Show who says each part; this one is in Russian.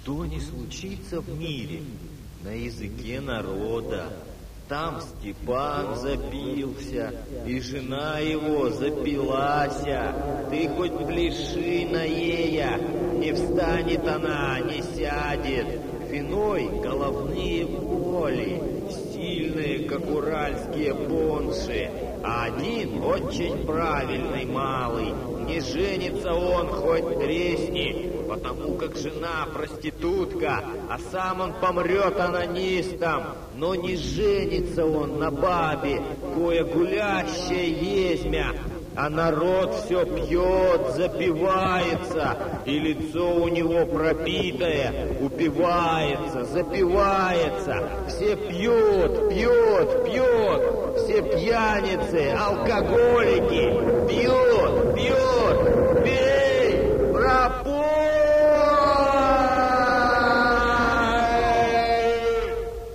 Speaker 1: Что ни случится в мире, на языке народа. Там Степан запился, и жена его запилася. Ты хоть пляши на ея, не встанет она, не сядет. Виной головные боли, сильные, как уральские бонши. А один очень правильный малый, не женится он хоть тресни, потому как жена проститутка, а сам он помрет анонистом. Но не женится он на бабе, кое гулящая езмя, а народ все пьет, запивается, и лицо у него пропитое, упивается, запивается. Все пьют, пьют, пьют, все пьяницы, алкоголики, пьют, пьют.